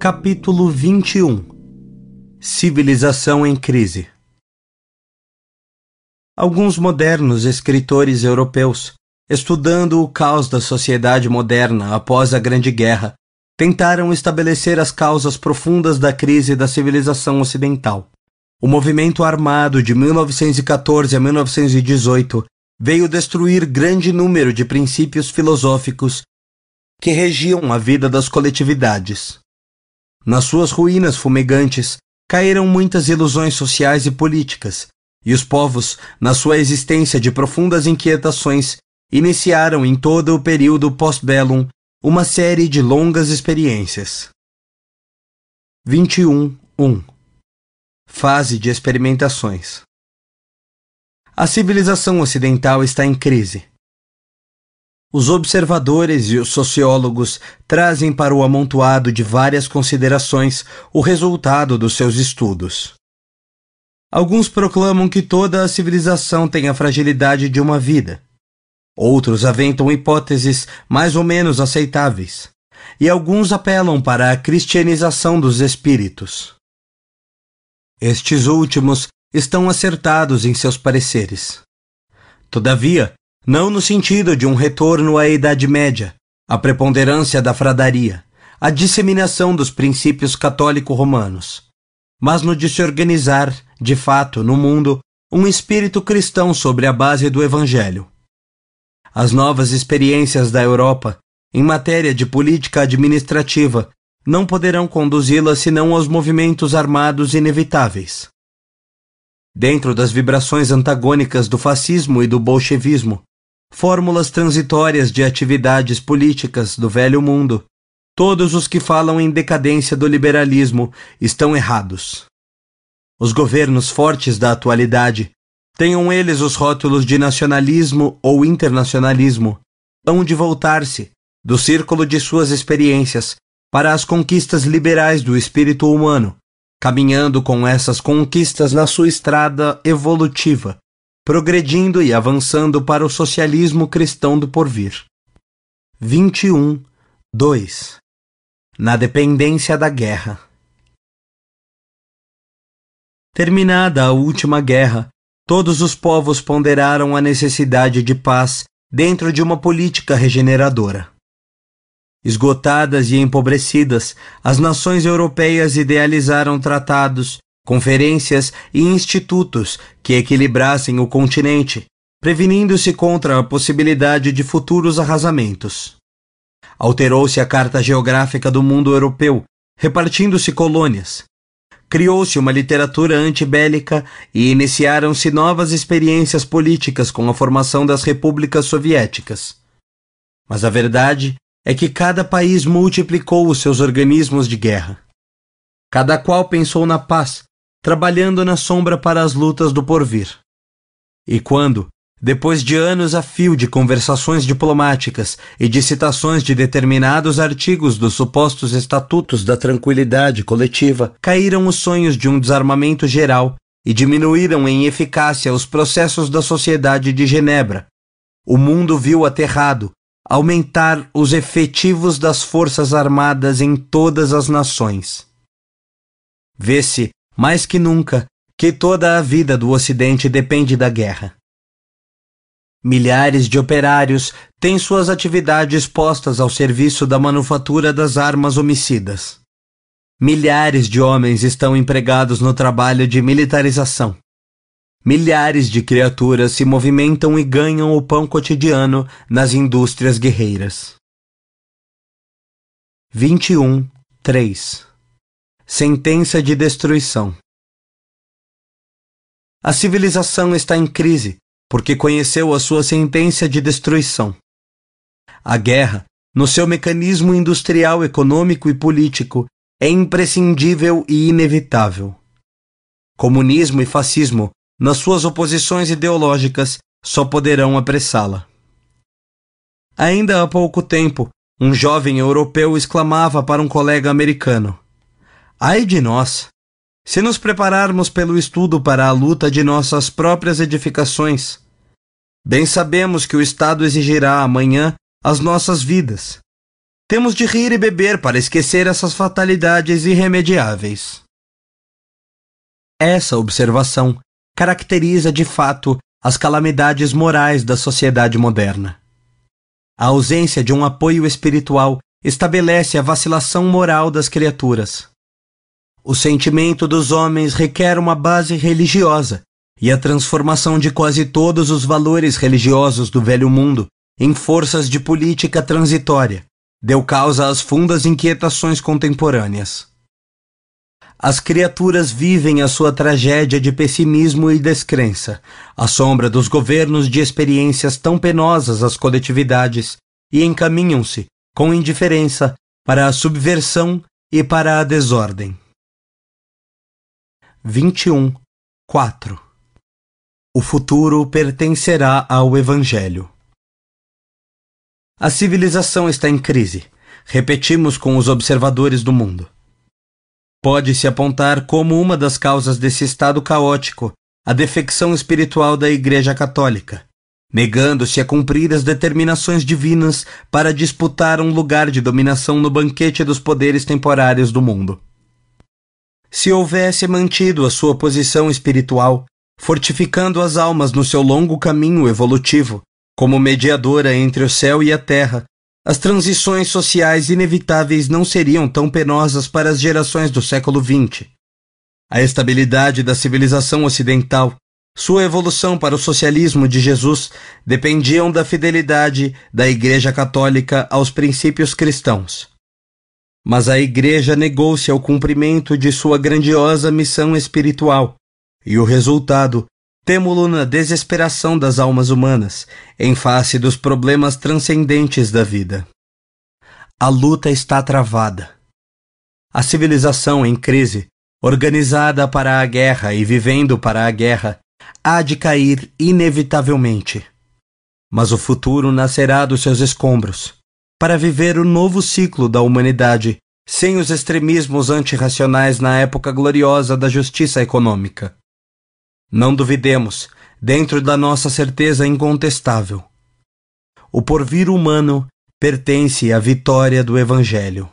Capítulo 21. Civilização em crise. Alguns modernos escritores europeus, estudando o caos da sociedade moderna após a Grande Guerra, tentaram estabelecer as causas profundas da crise da civilização ocidental. O movimento armado de 1914 a 1918 veio destruir grande número de princípios filosóficos que regiam a vida das coletividades. Nas suas ruínas fumegantes, caíram muitas ilusões sociais e políticas, e os povos, na sua existência de profundas inquietações, iniciaram em todo o período post-bellum uma série de longas experiências. 21.1. Fase de experimentações. A civilização ocidental está em crise. Os observadores e os sociólogos trazem para o amontoado de várias considerações o resultado dos seus estudos. Alguns proclamam que toda a civilização tem a fragilidade de uma vida. Outros aventam hipóteses mais ou menos aceitáveis. E alguns apelam para a cristianização dos espíritos. Estes últimos estão acertados em seus pareceres. Todavia, não no sentido de um retorno à Idade Média, à preponderância da fradaria, à disseminação dos princípios católico-romanos, mas no de se organizar, de fato, no mundo, um espírito cristão sobre a base do Evangelho. As novas experiências da Europa, em matéria de política administrativa, não poderão conduzi-la senão aos movimentos armados inevitáveis. Dentro das vibrações antagônicas do fascismo e do bolchevismo, fórmulas transitórias de atividades políticas do velho mundo, todos os que falam em decadência do liberalismo estão errados. Os governos fortes da atualidade, tenham eles os rótulos de nacionalismo ou internacionalismo, hão de voltar-se do círculo de suas experiências para as conquistas liberais do espírito humano, caminhando com essas conquistas na sua estrada evolutiva, progredindo e avançando para o socialismo cristão do porvir. 21.2. Na dependência da guerra. Terminada a última guerra, todos os povos ponderaram a necessidade de paz dentro de uma política regeneradora. Esgotadas e empobrecidas, as nações europeias idealizaram tratados, conferências e institutos que equilibrassem o continente, prevenindo-se contra a possibilidade de futuros arrasamentos. Alterou-se a carta geográfica do mundo europeu, repartindo-se colônias. Criou-se uma literatura antibélica e iniciaram-se novas experiências políticas com a formação das repúblicas soviéticas. Mas a verdade é que cada país multiplicou os seus organismos de guerra. Cada qual pensou na paz, trabalhando na sombra para as lutas do porvir. E quando, depois de anos a fio de conversações diplomáticas e de citações de determinados artigos dos supostos estatutos da tranquilidade coletiva, caíram os sonhos de um desarmamento geral e diminuíram em eficácia os processos da Sociedade de Genebra, o mundo viu aterrado aumentar os efetivos das forças armadas em todas as nações. Vê-se, mais que nunca, que toda a vida do Ocidente depende da guerra. Milhares de operários têm suas atividades postas ao serviço da manufatura das armas homicidas. Milhares de homens estão empregados no trabalho de militarização. Milhares de criaturas se movimentam e ganham o pão cotidiano nas indústrias guerreiras. 21.3. Sentença de destruição. A civilização está em crise porque conheceu a sua sentença de destruição. A guerra, no seu mecanismo industrial, econômico e político, é imprescindível e inevitável. Comunismo e fascismo, nas suas oposições ideológicas, só poderão apressá-la. Ainda há pouco tempo, um jovem europeu exclamava para um colega americano: "Ai de nós! Se nos prepararmos pelo estudo para a luta de nossas próprias edificações, bem sabemos que o Estado exigirá amanhã as nossas vidas. Temos de rir e beber para esquecer essas fatalidades irremediáveis. Essa observação caracteriza de fato as calamidades morais da sociedade moderna. A ausência de um apoio espiritual estabelece a vacilação moral das criaturas. O sentimento dos homens requer uma base religiosa, e a transformação de quase todos os valores religiosos do velho mundo em forças de política transitória deu causa às fundas inquietações contemporâneas. As criaturas vivem a sua tragédia de pessimismo e descrença, à sombra dos governos de experiências tão penosas às coletividades, e encaminham-se, com indiferença, para a subversão e para a desordem. 21:4 O futuro pertencerá ao Evangelho. A civilização está em crise, repetimos com os observadores do mundo. Pode-se apontar como uma das causas desse estado caótico a defecção espiritual da Igreja Católica, negando-se a cumprir as determinações divinas para disputar um lugar de dominação no banquete dos poderes temporários do mundo. Se houvesse mantido a sua posição espiritual, fortificando as almas no seu longo caminho evolutivo, como mediadora entre o céu e a terra, as transições sociais inevitáveis não seriam tão penosas para as gerações do século XX. A estabilidade da civilização ocidental, sua evolução para o socialismo de Jesus, dependiam da fidelidade da Igreja Católica aos princípios cristãos. Mas a Igreja negou-se ao cumprimento de sua grandiosa missão espiritual, e o resultado temo-lo na desesperação das almas humanas, em face dos problemas transcendentes da vida. A luta está travada. A civilização em crise, organizada para a guerra e vivendo para a guerra, há de cair inevitavelmente. Mas o futuro nascerá dos seus escombros, para viver o novo ciclo da humanidade, sem os extremismos antirracionais na época gloriosa da justiça econômica. Não duvidemos, dentro da nossa certeza incontestável. O porvir humano pertence à vitória do Evangelho.